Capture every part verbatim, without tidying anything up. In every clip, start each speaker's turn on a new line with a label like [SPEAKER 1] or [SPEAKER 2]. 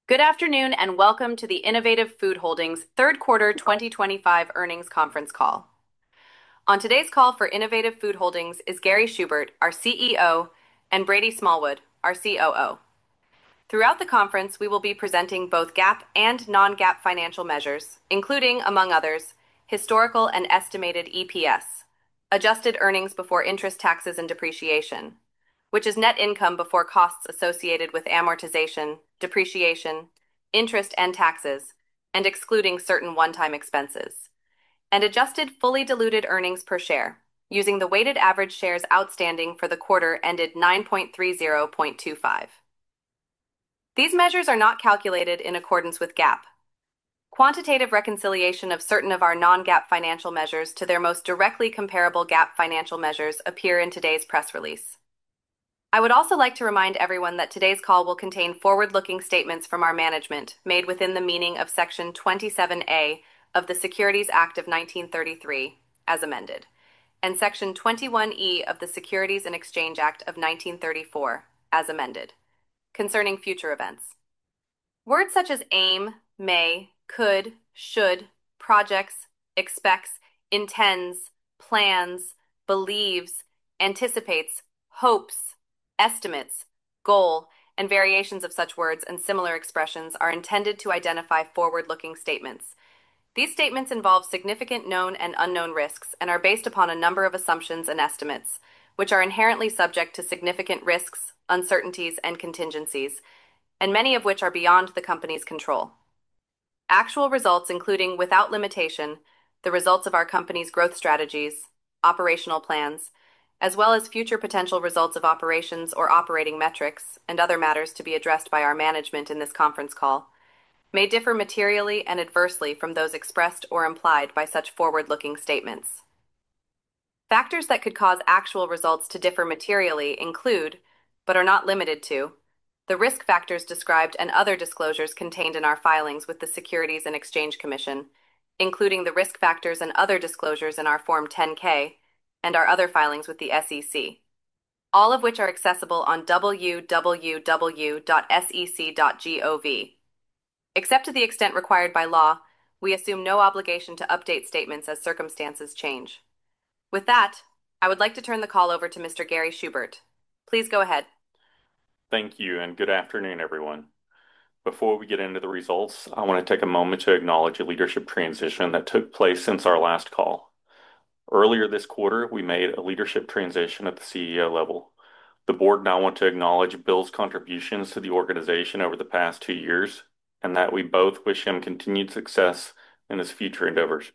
[SPEAKER 1] Good afternoon and welcome to the Innovative Food Holdings third quarter twenty twenty-five earnings conference call. On today's call for Innovative Food Holdings is Gary Schubert, our C E O, and Brady Smallwood, our C O O. Throughout the conference, we will be presenting both GAAP and non-GAAP financial measures, including, among others, historical and estimated E P S, adjusted earnings before interest, taxes, and depreciation, which is net income before costs associated with amortization, depreciation, interest, and taxes, and excluding certain one-time expenses, and adjusted fully diluted earnings per share, using the weighted average shares outstanding for the quarter ended nine thirty twenty-five. These measures are not calculated in accordance with GAAP. Quantitative reconciliation of certain of our non-GAAP financial measures to their most directly comparable GAAP financial measures appear in today's press release. I would also like to remind everyone that today's call will contain forward-looking statements from our management made within the meaning of Section twenty-seven A of the Securities Act of nineteen thirty-three, as amended, and Section twenty-one E of the Securities and Exchange Act of nineteen thirty-four, as amended, concerning future events. Words such as aim, may, could, should, projects, expects, intends, plans, believes, anticipates, hopes, estimates, goal, and variations of such words and similar expressions are intended to identify forward-looking statements. These statements involve significant known and unknown risks and are based upon a number of assumptions and estimates, which are inherently subject to significant risks, uncertainties, and contingencies, and many of which are beyond the company's control. Actual results, including without limitation, the results of our company's growth strategies, operational plans, as well as future potential results of operations or operating metrics, and other matters to be addressed by our management in this conference call, may differ materially and adversely from those expressed or implied by such forward-looking statements. Factors that could cause actual results to differ materially include, but are not limited to, the risk factors described and other disclosures contained in our filings with the Securities and Exchange Commission, including the risk factors and other disclosures in our Form ten K, and our other filings with the S E C, all of which are accessible on w w w dot s e c dot gov. Except to the extent required by law, we assume no obligation to update statements as circumstances change. With that, I would like to turn the call over to Mister Gary Schubert. Please go ahead.
[SPEAKER 2] Thank you, and good afternoon, everyone. Before we get into the results, I want to take a moment to acknowledge a leadership transition that took place since our last call. Earlier this quarter, we made a leadership transition at the C E O level. The board and I want to acknowledge Bill's contributions to the organization over the past two years, and that we both wish him continued success in his future endeavors.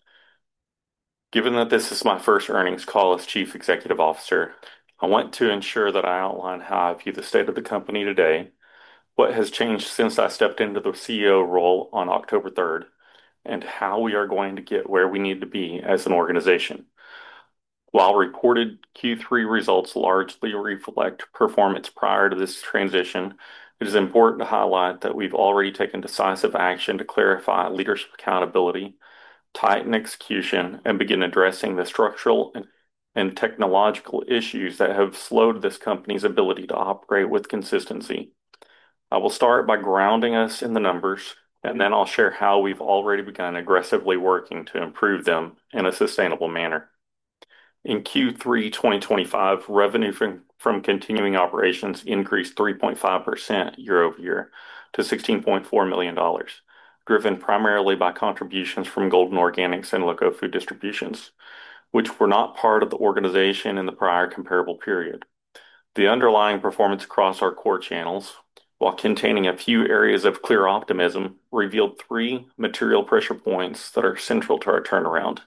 [SPEAKER 2] Given that this is my first earnings call as Chief Executive Officer, I want to ensure that I outline how I view the state of the company today, what has changed since I stepped into the C E O role on October third, and how we are going to get where we need to be as an organization. While reported Q three results largely reflect performance prior to this transition, it is important to highlight that we've already taken decisive action to clarify leadership accountability, tighten execution, and begin addressing the structural and, and technological issues that have slowed this company's ability to operate with consistency. I will start by grounding us in the numbers, and then I'll share how we've already begun aggressively working to improve them in a sustainable manner. In Q three twenty twenty-five, revenue from, from continuing operations increased three point five percent year over year to sixteen point four million dollars, driven primarily by contributions from Golden Organics and Loco Food Distributions, which were not part of the organization in the prior comparable period. The underlying performance across our core channels, while containing a few areas of clear optimism, revealed three material pressure points that are central to our turnaround.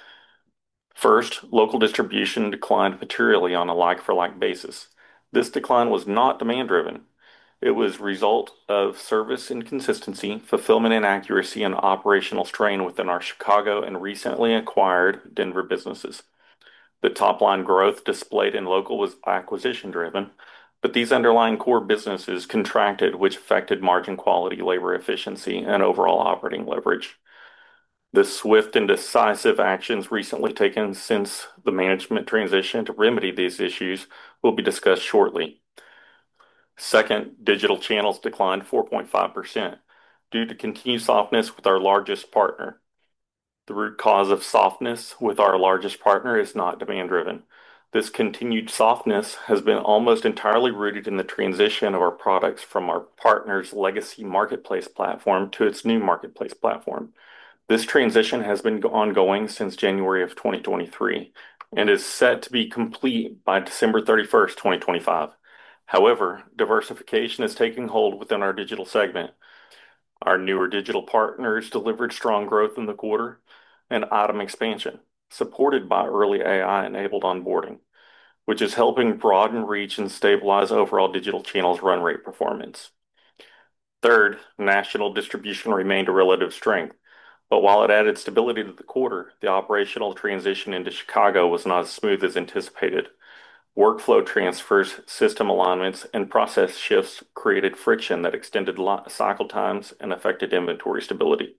[SPEAKER 2] First, local distribution declined materially on a like-for-like basis. This decline was not demand-driven. It was a result of service inconsistency, fulfillment inaccuracy, and operational strain within our Chicago and recently acquired Denver businesses. The top-line growth displayed in local was acquisition-driven, but these underlying core businesses contracted, which affected margin quality, labor efficiency, and overall operating leverage. The swift and decisive actions recently taken since the management transition to remedy these issues will be discussed shortly. Second, digital channels declined four point five percent due to continued softness with our largest partner. The root cause of softness with our largest partner is not demand-driven. This continued softness has been almost entirely rooted in the transition of our products from our partner's legacy marketplace platform to its new marketplace platform. This transition has been ongoing since January of twenty twenty-three and is set to be complete by December thirty-first, twenty twenty-five. However, diversification is taking hold within our digital segment. Our newer digital partners delivered strong growth in the quarter and item expansion, supported by early A I-enabled onboarding, which is helping broaden reach and stabilize overall digital channels run rate performance. Third, national distribution remained a relative strength, but while it added stability to the quarter, the operational transition into Chicago was not as smooth as anticipated. Workflow transfers, system alignments, and process shifts created friction that extended cycle times and affected inventory stability.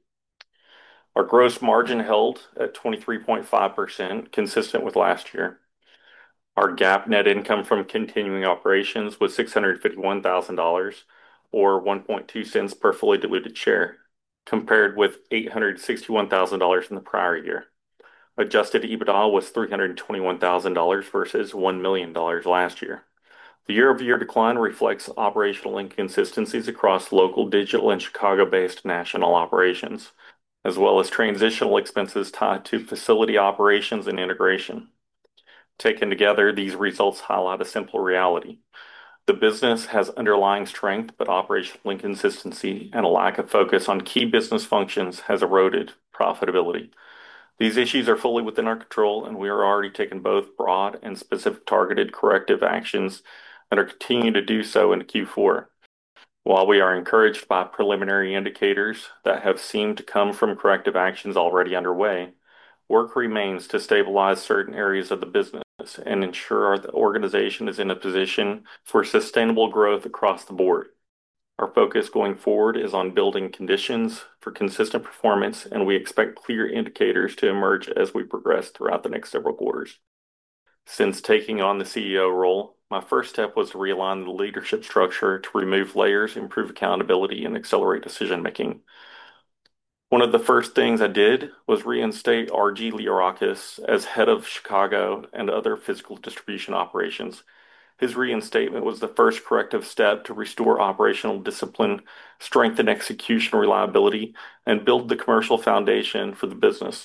[SPEAKER 2] Our gross margin held at twenty-three point five percent, consistent with last year. Our GAAP net income from continuing operations was six hundred fifty-one thousand dollars, or one point two cents per fully diluted share, compared with eight hundred sixty-one thousand dollars in the prior year. Adjusted EBITDA was three hundred twenty-one thousand dollars versus one million dollars last year. The year-over-year decline reflects operational inconsistencies across local, digital, and Chicago-based national operations, as well as transitional expenses tied to facility operations and integration. Taken together, these results highlight a simple reality. The business has underlying strength, but operational inconsistency and a lack of focus on key business functions has eroded profitability. These issues are fully within our control, and we are already taking both broad and specific targeted corrective actions and are continuing to do so in Q four. While we are encouraged by preliminary indicators that have seemed to come from corrective actions already underway, work remains to stabilize certain areas of the business and ensure our organization is in a position for sustainable growth across the board. Our focus going forward is on building conditions for consistent performance, and we expect clear indicators to emerge as we progress throughout the next several quarters. Since taking on the C E O role, my first step was to realign the leadership structure to remove layers, improve accountability, and accelerate decision-making. One of the first things I did was reinstate R G Liarakis as head of Chicago and other physical distribution operations. His reinstatement was the first corrective step to restore operational discipline, strengthen execution reliability, and build the commercial foundation for the business.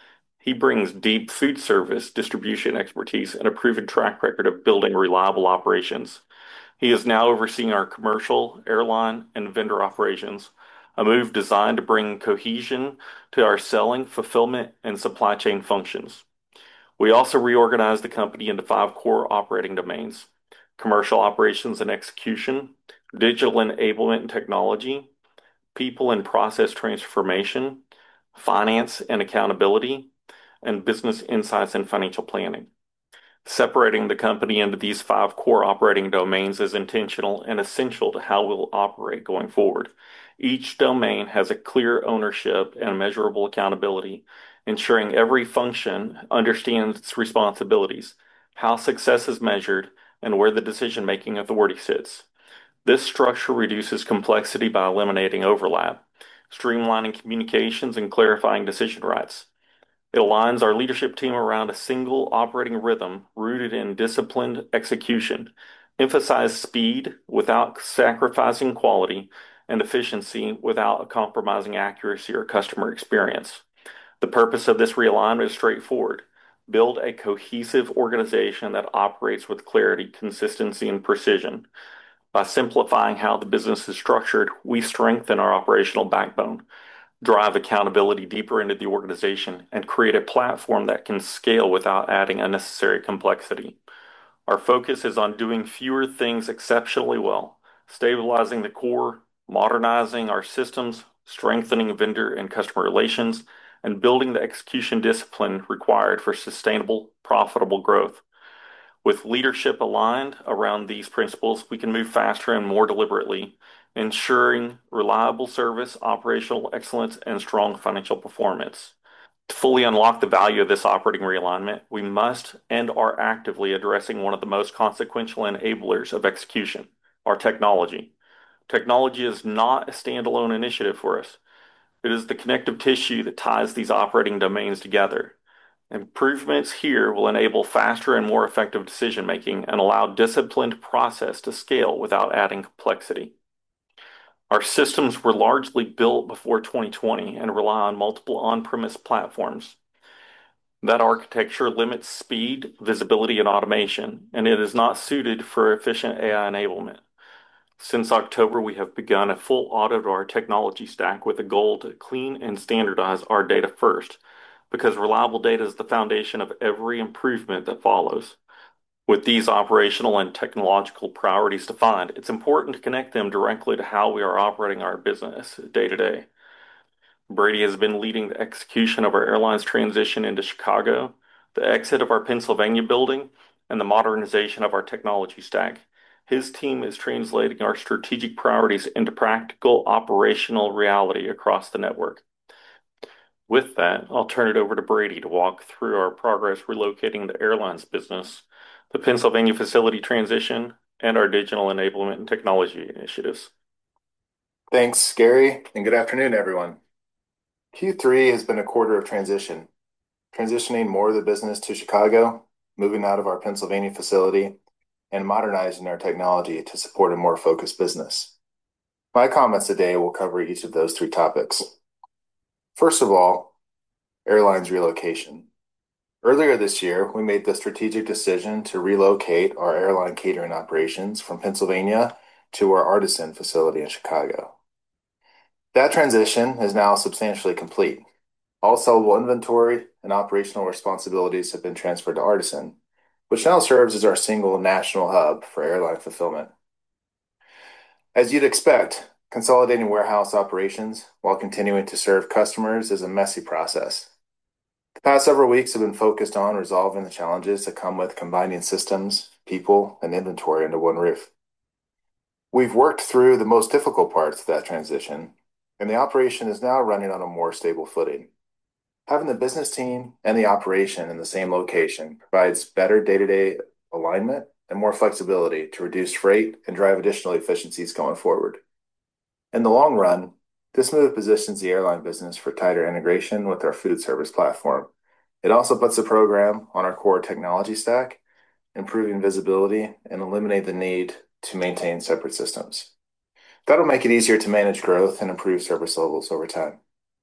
[SPEAKER 2] He brings deep food service distribution expertise and a proven track record of building reliable operations. He is now overseeing our commercial, airline, and vendor operations, a move designed to bring cohesion to our selling, fulfillment, and supply chain functions. We also reorganized the company into five core operating domains: commercial operations and execution, digital enablement and technology, people and process transformation, finance and accountability, and business insights and financial planning. Separating the company into these five core operating domains is intentional and essential to how we'll operate going forward. Each domain has a clear ownership and measurable accountability, ensuring every function understands its responsibilities, how success is measured, and where the decision-making authority sits. This structure reduces complexity by eliminating overlap, streamlining communications, and clarifying decision rights. It aligns our leadership team around a single operating rhythm rooted in disciplined execution, emphasize speed without sacrificing quality, and efficiency without compromising accuracy or customer experience. The purpose of this realignment is straightforward: build a cohesive organization that operates with clarity, consistency, and precision. By simplifying how the business is structured, we strengthen our operational backbone, drive accountability deeper into the organization, and create a platform that can scale without adding unnecessary complexity. Our focus is on doing fewer things exceptionally well, stabilizing the core, modernizing our systems, strengthening vendor and customer relations, and building the execution discipline required for sustainable, profitable growth. With leadership aligned around these principles, we can move faster and more deliberately, ensuring reliable service, operational excellence, and strong financial performance. To fully unlock the value of this operating realignment, we must and are actively addressing one of the most consequential enablers of execution: our technology. Technology is not a standalone initiative for us. It is the connective tissue that ties these operating domains together. Improvements here will enable faster and more effective decision making and allow disciplined process to scale without adding complexity. Our systems were largely built before twenty twenty and rely on multiple on-premise platforms. That architecture limits speed, visibility, and automation, and it is not suited for efficient A I enablement. Since October, we have begun a full audit of our technology stack with a goal to clean and standardize our data first, because reliable data is the foundation of every improvement that follows. With these operational and technological priorities defined, it's important to connect them directly to how we are operating our business day to day. Brady has been leading the execution of our airline's transition into Chicago, the exit of our Pennsylvania building, and the modernization of our technology stack. His team is translating our strategic priorities into practical operational reality across the network. With that, I'll turn it over to Brady to walk through our progress relocating the airlines business, the Pennsylvania facility transition, and our digital enablement and technology initiatives.
[SPEAKER 3] Thanks, Gary, and good afternoon, everyone. Q three has been a quarter of transition, transitioning more of the business to Chicago, moving out of our Pennsylvania facility, and modernizing our technology to support a more focused business. My comments today will cover each of those three topics. First of all, airlines relocation. Earlier this year, we made the strategic decision to relocate our airline catering operations from Pennsylvania to our Artisan facility in Chicago. That transition is now substantially complete. All sellable inventory and operational responsibilities have been transferred to Artisan, which now serves as our single national hub for airline fulfillment. As you'd expect, consolidating warehouse operations while continuing to serve customers is a messy process. The past several weeks have been focused on resolving the challenges that come with combining systems, people, and inventory under one roof. We've worked through the most difficult parts of that transition, and the operation is now running on a more stable footing. Having the business team and the operation in the same location provides better day-to-day alignment and more flexibility to reduce freight and drive additional efficiencies going forward. In the long run, this move positions the airline business for tighter integration with our food service platform. It also puts the program on our core technology stack, improving visibility and eliminate the need to maintain separate systems. That'll make it easier to manage growth and improve service levels over time.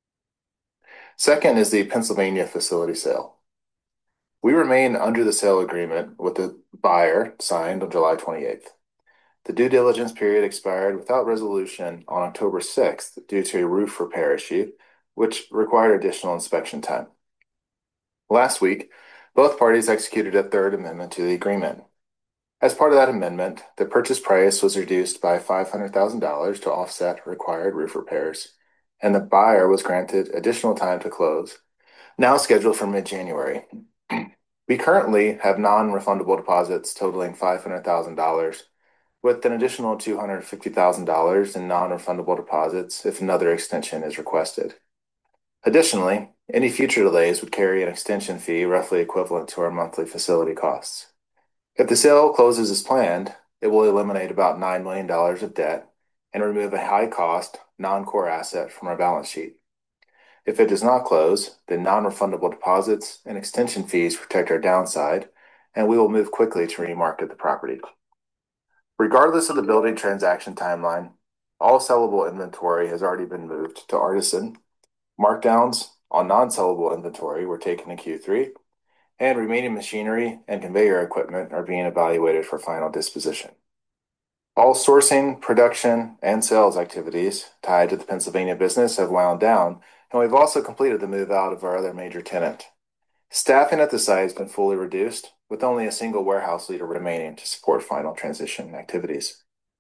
[SPEAKER 3] Second is the Pennsylvania facility sale. We remain under the sale agreement with the buyer signed on July twenty-eighth. The due diligence period expired without resolution on October sixth due to a roof repair issue, which required additional inspection time. Last week, both parties executed a third amendment to the agreement. As part of that amendment, the purchase price was reduced by five hundred thousand dollars to offset required roof repairs, and the buyer was granted additional time to close, now scheduled for mid-January. We currently have non-refundable deposits totaling five hundred thousand dollars, with an additional two hundred fifty thousand dollars in non-refundable deposits if another extension is requested. Additionally, any future delays would carry an extension fee roughly equivalent to our monthly facility costs. If the sale closes as planned, it will eliminate about nine million dollars of debt and remove a high-cost, non-core asset from our balance sheet. If it does not close, then non-refundable deposits and extension fees protect our downside, and we will move quickly to remarket the property. Regardless of the building transaction timeline, all sellable inventory has already been moved to Artisan. Markdowns on non-sellable inventory were taken in Q three, and remaining machinery and conveyor equipment are being evaluated for final disposition. All sourcing, production, and sales activities tied to the Pennsylvania business have wound down, and we've also completed the move out of our other major tenant. Staffing at the site has been fully reduced, with only a single warehouse leader remaining to support final transition activities.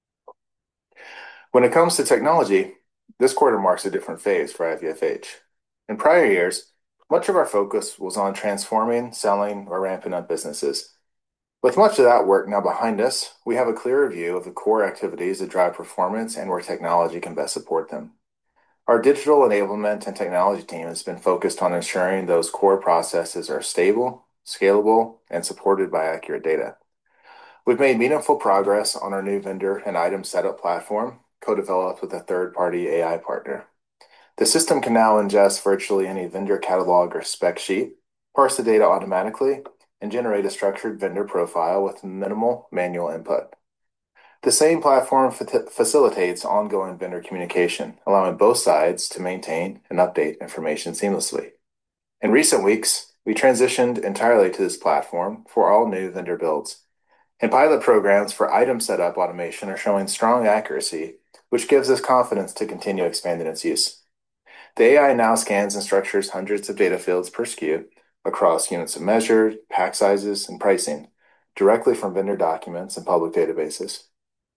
[SPEAKER 3] When it comes to technology, this quarter marks a different phase for I V F H. In prior years, much of our focus was on transforming, selling, or ramping up businesses. With much of that work now behind us, we have a clearer view of the core activities that drive performance and where technology can best support them. Our digital enablement and technology team has been focused on ensuring those core processes are stable, scalable, and supported by accurate data. We've made meaningful progress on our new vendor and item setup platform, co-developed with a third-party A I partner. The system can now ingest virtually any vendor catalog or spec sheet, parse the data automatically, and generate a structured vendor profile with minimal manual input. The same platform fa- facilitates ongoing vendor communication, allowing both sides to maintain and update information seamlessly. In recent weeks, we transitioned entirely to this platform for all new vendor builds. And pilot programs for item setup automation are showing strong accuracy, which gives us confidence to continue expanding its use. The A I now scans and structures hundreds of data fields per S K U across units of measure, pack sizes, and pricing, directly from vendor documents and public databases.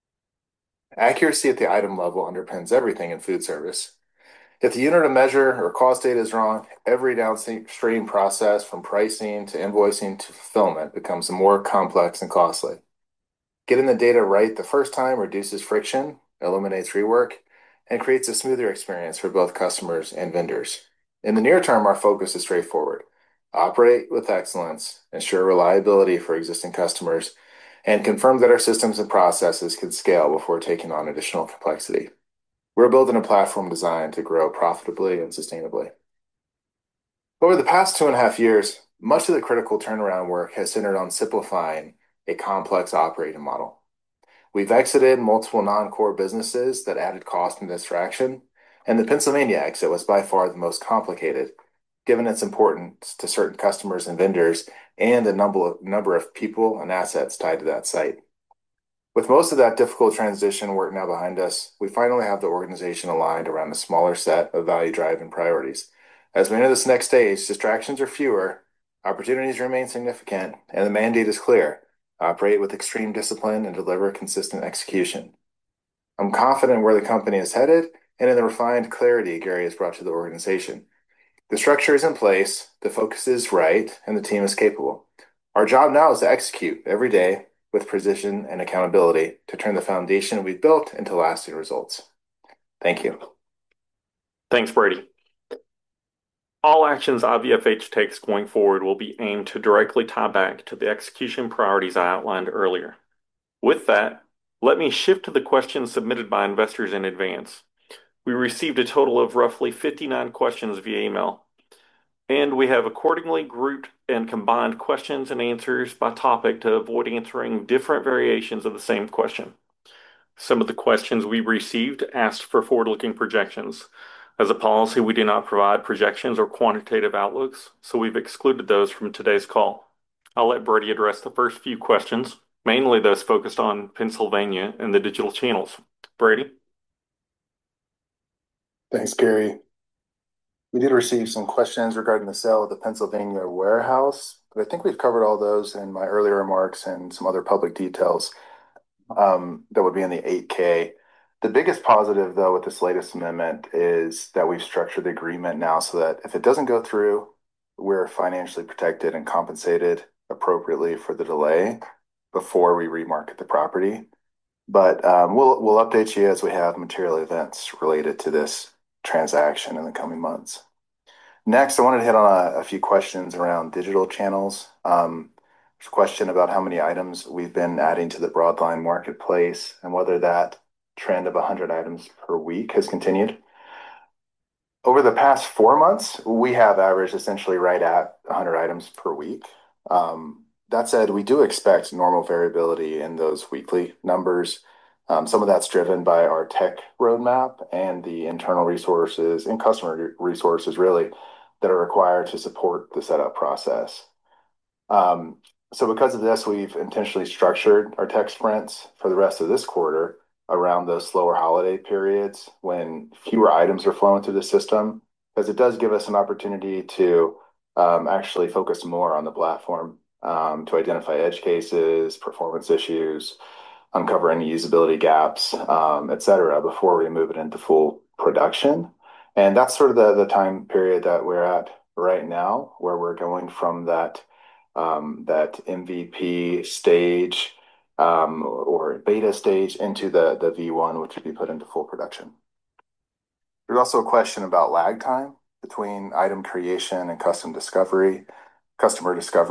[SPEAKER 3] Accuracy at the item level underpins everything in food service. If the unit of measure or cost data is wrong, every downstream process from pricing to invoicing to fulfillment becomes more complex and costly. Getting the data right the first time reduces friction, eliminates rework, and creates a smoother experience for both customers and vendors. In the near term, our focus is straightforward. Operate with excellence, ensure reliability for existing customers, and confirm that our systems and processes can scale before taking on additional complexity. We're building a platform designed to grow profitably and sustainably. Over the past two and a half years, much of the critical turnaround work has centered on simplifying a complex operating model. We've exited multiple non-core businesses that added cost and distraction, and the Pennsylvania exit was by far the most complicated, given its importance to certain customers and vendors and the number of, number of people and assets tied to that site. With most of that difficult transition work now behind us, we finally have the organization aligned around a smaller set of value-driving priorities. As we enter this next stage, distractions are fewer, opportunities remain significant, and the mandate is clear: operate with extreme discipline and deliver consistent execution. I'm confident where the company is headed and in the refined clarity Gary has brought to the organization. The structure is in place, the focus is right, and the team is capable. Our job now is to execute every day with precision and accountability to turn the foundation we've built into lasting results. Thank you.
[SPEAKER 2] Thanks, Brady. All actions I V F H takes going forward will be aimed to directly tie back to the execution priorities I outlined earlier. With that, let me shift to the questions submitted by investors in advance. We received a total of roughly fifty-nine questions via email, and we have accordingly grouped and combined questions and answers by topic to avoid answering different variations of the same question. Some of the questions we received asked for forward-looking projections. As a policy, we do not provide projections or quantitative outlooks, so we've excluded those from today's call. I'll let Brady address the first few questions, mainly those focused on Pennsylvania and the digital channels. Brady?
[SPEAKER 3] Thanks, Gary. We did receive some questions regarding the sale of the Pennsylvania warehouse, but I think we've covered all those in my earlier remarks and some other public details um, that would be in the eight K. The biggest positive, though, with this latest amendment is that we've structured the agreement now so that if it doesn't go through, we're financially protected and compensated appropriately for the delay before we remarket the property. But um, we'll we'll update you as we have material events related to this transaction in the coming months. Next, I wanted to hit on a, a few questions around digital channels. Um, there's a question about how many items we've been adding to the Broadline marketplace and whether that trend of one hundred items per week has continued. Over the past four months, we have averaged essentially right at one hundred items per week. Um, that said, we do expect normal variability in those weekly numbers. Um, some of that's driven by our tech roadmap and the internal resources and customer resources, really, that are required to support the setup process. Um, so because of this, we've intentionally structured our tech sprints for the rest of this quarter around those slower holiday periods when fewer items are flowing through the system, because it does give us an opportunity to um, actually focus more on the platform um, to identify edge cases, performance issues, uncover any usability gaps, um, et cetera, before we move it into full production. And that's sort of the, the time period that we're at right now, where we're going from that um, that M V P stage um, or beta stage into the, the V one, which would be put into full production. There's also a question about lag time between item creation and custom discovery, customer discovery.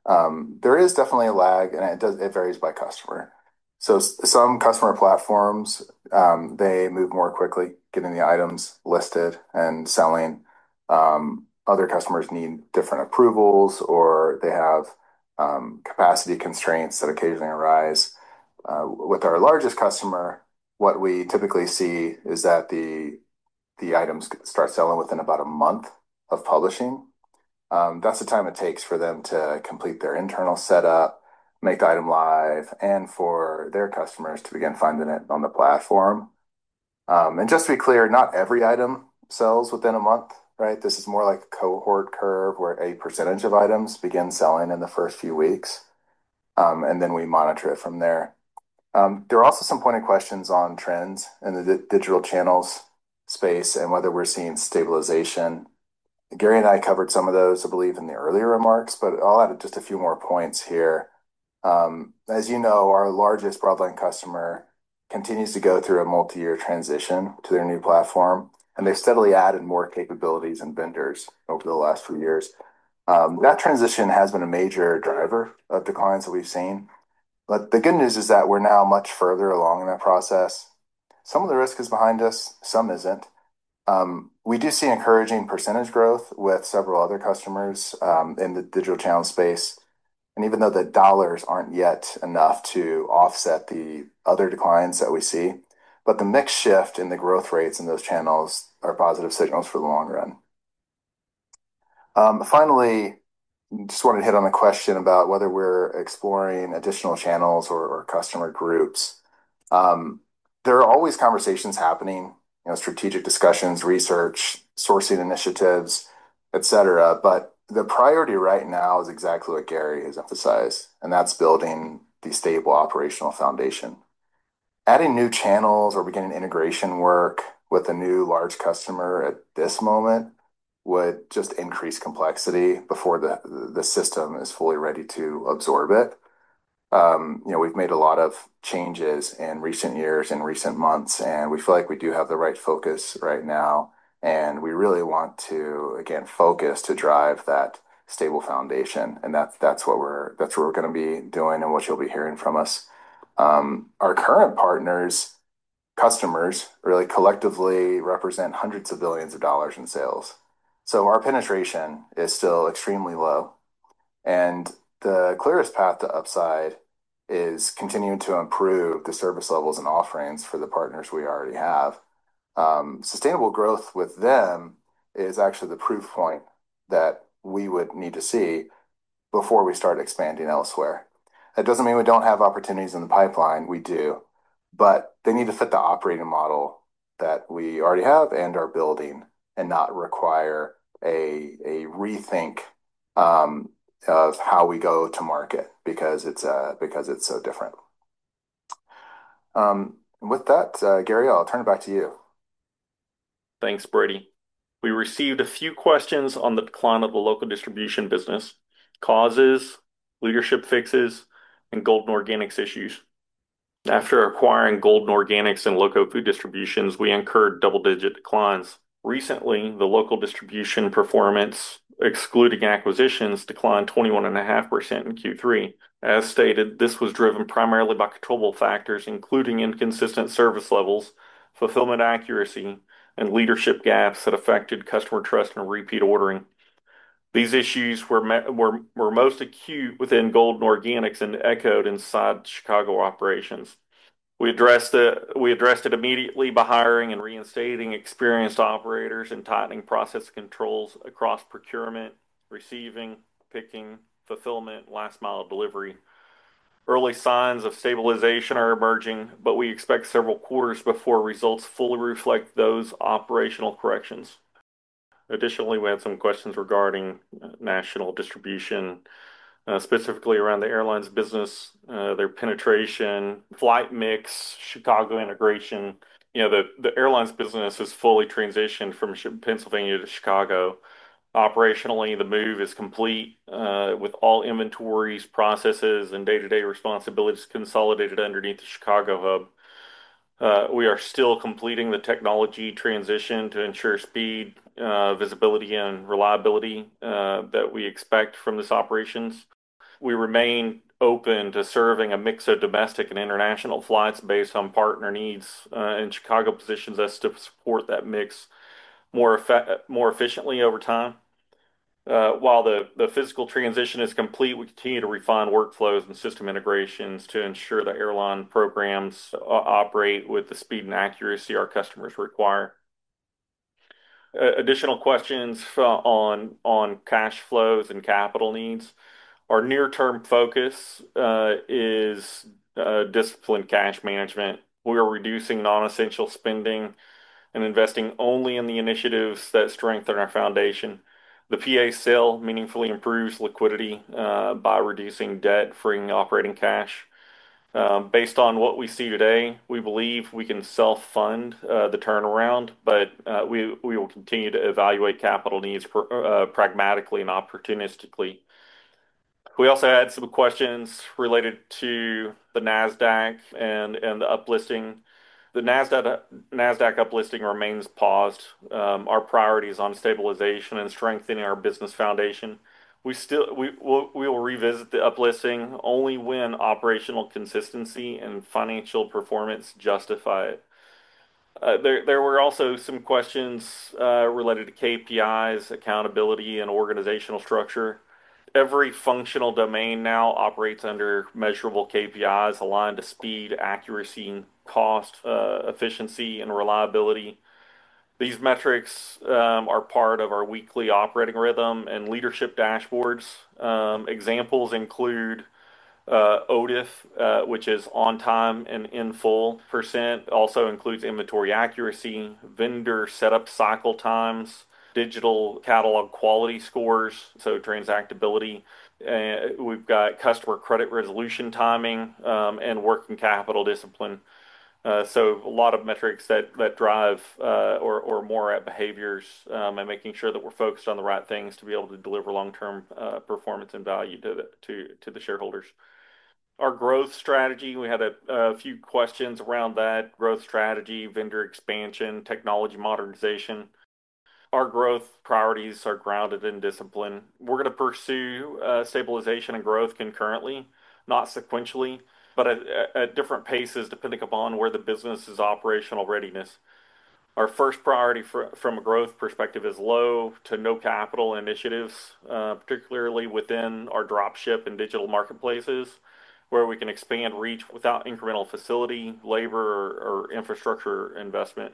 [SPEAKER 3] Um, there is definitely a lag, and it does it varies by customer. So s- some customer platforms, um, they move more quickly, getting the items listed and selling. Um, other customers need different approvals, or they have um, capacity constraints that occasionally arise. Uh, with our largest customer, what we typically see is that the the items start selling within about a month of publishing. Um, that's the time it takes for them to complete their internal setup, make the item live, and for their customers to begin finding it on the platform. Um, and just to be clear, not every item sells within a month, right? This is more like a cohort curve where a percentage of items begin selling in the first few weeks, um, and then we monitor it from there. Um, there are also some pointed questions on trends in the di- digital channels space and whether we're seeing stabilization. Gary and I covered some of those, I believe, in the earlier remarks, but I'll add just a few more points here. Um, as you know, our largest broadline customer continues to go through a multi-year transition to their new platform, and they've steadily added more capabilities and vendors over the last few years. Um, that transition has been a major driver of declines that we've seen. But the good news is that we're now much further along in that process. Some of the risk is behind us, some isn't. Um, we do see encouraging percentage growth with several other customers um, in the digital channel space. And even though the dollars aren't yet enough to offset the other declines that we see, but the mix shift in the growth rates in those channels are positive signals for the long run. Um, finally, just wanted to hit on the question about whether we're exploring additional channels or, or customer groups. Um, there are always conversations happening, you know, strategic discussions, research, sourcing initiatives, et cetera. But the priority right now is exactly what Gary has emphasized, and that's building the stable operational foundation. Adding new channels or beginning integration work with a new large customer at this moment would just increase complexity before the the system is fully ready to absorb it. Um, you know, we've made a lot of changes in recent years, in recent months, and we feel like we do have the right focus right now. And we really want to, again, focus to drive that stable foundation. And that's that's what we're that's what we're going to be doing and what you'll be hearing from us. Um, our current partners, customers, really collectively represent hundreds of billions of dollars in sales. So our penetration is still extremely low. And the clearest path to upside is continuing to improve the service levels and offerings for the partners we already have. Um, sustainable growth with them is actually the proof point that we would need to see before we start expanding elsewhere. That doesn't mean we don't have opportunities in the pipeline. We do, but they need to fit the operating model that we already have and are building and not require a, a rethink um, of how we go to market because it's uh, because it's so different. Um, with that, uh, Gary, I'll turn it back to you.
[SPEAKER 2] Thanks, Brady. We received a few questions on the decline of the local distribution business, causes, leadership fixes, and Golden Organics issues. After acquiring Golden Organics and Loco Food Distributions, we incurred double-digit declines. Recently, the local distribution performance, excluding acquisitions, declined twenty-one point five percent in Q three. As stated, this was driven primarily by controllable factors, including inconsistent service levels, fulfillment accuracy, and leadership gaps that affected customer trust and repeat ordering. These issues were, me- were, were most acute within Golden Organics and echoed inside Chicago operations. We addressed it, we addressed it immediately by hiring and reinstating experienced operators and tightening process controls across procurement, receiving, picking, fulfillment, last mile delivery. Early signs of stabilization are emerging, but we expect several quarters before results fully reflect those operational corrections. Additionally, we had some questions regarding uh, national distribution, uh, specifically around the airlines business, uh, their penetration, flight mix, Chicago integration. You know, the, the airlines business is fully transitioned from Pennsylvania to Chicago. Operationally, the move is complete uh, with all inventories, processes, and day-to-day responsibilities consolidated underneath the Chicago hub. Uh, we are still completing the technology transition to ensure speed, uh, visibility, and reliability uh, that we expect from this operations. We remain open to serving a mix of domestic and international flights based on partner needs, uh, and Chicago positions us to support that mix more effe- more efficiently over time. Uh, while the, the physical transition is complete, we continue to refine workflows and system integrations to ensure that airline programs uh, operate with the speed and accuracy our customers require. Uh, additional questions uh, on on cash flows and capital needs. Our near-term focus uh, is uh, disciplined cash management. We are reducing non-essential spending and investing only in the initiatives that strengthen our foundation. The P A sale meaningfully improves liquidity uh, by reducing debt, freeing operating cash. Um, based on what we see today, we believe we can self-fund uh, the turnaround, but uh, we we will continue to evaluate capital needs pr uh, pragmatically and opportunistically. We also had some questions related to the NASDAQ and and the uplisting. The NASDAQ NASDAQ uplisting remains paused. Um, our priority is on stabilization and strengthening our business foundation. We still we will we will revisit the uplisting only when operational consistency and financial performance justify it. Uh, there there were also some questions uh, related to K P Is, accountability, and organizational structure. Every functional domain now operates under measurable K P Is aligned to speed, accuracy, cost, uh, efficiency, and reliability. These metrics um, are part of our weekly operating rhythm and leadership dashboards. Um, examples include uh, O T I F, uh, which is on time and in full percent, also includes inventory accuracy, vendor setup cycle times, digital catalog quality scores, so transactability. Uh, we've got customer credit resolution timing, um, and working capital discipline. Uh, so a lot of metrics that that drive uh, or or more at behaviors, um, and making sure that we're focused on the right things to be able to deliver long-term uh, performance and value to the to to the shareholders. Our growth strategy, we had a, a few questions around that growth strategy, vendor expansion, technology modernization. Our growth priorities are grounded in discipline. We're going to pursue uh, stabilization and growth concurrently, not sequentially, but at, at different paces depending upon where the business's operational readiness. Our first priority for, from a growth perspective is low to no capital initiatives, uh, particularly within our dropship and digital marketplaces, where we can expand reach without incremental facility, labor, or, or infrastructure investment.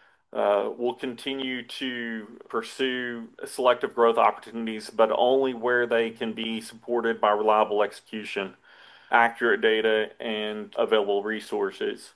[SPEAKER 2] Uh, we'll continue to pursue selective growth opportunities, but only where they can be supported by reliable execution, accurate data, and available resources.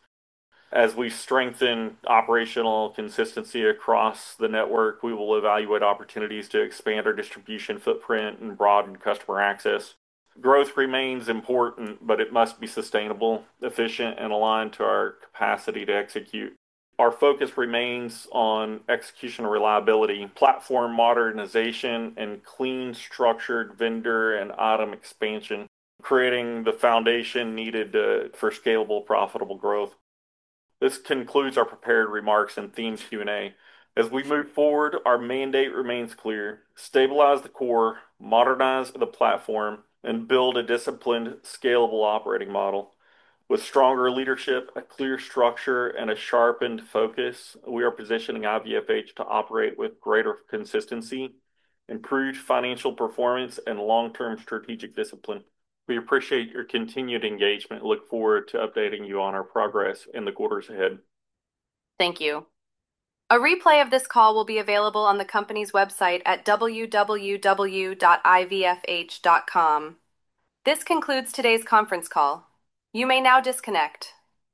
[SPEAKER 2] As we strengthen operational consistency across the network, we will evaluate opportunities to expand our distribution footprint and broaden customer access. Growth remains important, but it must be sustainable, efficient, and aligned to our capacity to execute. Our focus remains on execution reliability, platform modernization, and clean, structured vendor and item expansion, creating the foundation needed to, for scalable, profitable growth. This concludes our prepared remarks and themes Q and A. As we move forward, our mandate remains clear: stabilize the core, modernize the platform, and build a disciplined, scalable operating model. With stronger leadership, a clear structure, and a sharpened focus, we are positioning I V F H to operate with greater consistency, improved financial performance, and long-term strategic discipline. We appreciate your continued engagement and look forward to updating you on our progress in the quarters ahead.
[SPEAKER 1] Thank you. A replay of this call will be available on the company's website at w w w dot i v f h dot com. This concludes today's conference call. You may now disconnect.